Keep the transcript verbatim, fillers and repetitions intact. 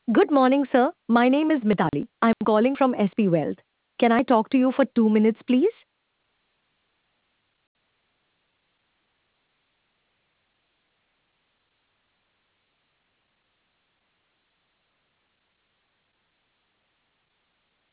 Good morning, sir. My name is Mitali. I'm calling from S P Wealth. Can I talk to you for two minutes, please?